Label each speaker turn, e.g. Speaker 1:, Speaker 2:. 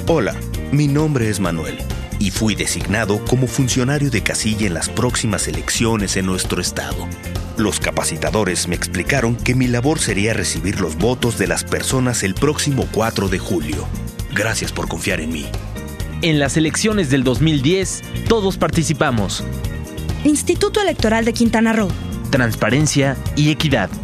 Speaker 1: Hola, mi nombre es Manuel y fui designado como funcionario de casilla en las próximas elecciones en nuestro estado. Los capacitadores me explicaron que mi labor sería recibir los votos de las personas el próximo 4 de julio. Gracias por confiar en mí.
Speaker 2: En las elecciones del 2010, todos participamos.
Speaker 3: Instituto Electoral de Quintana Roo.
Speaker 2: Transparencia y equidad.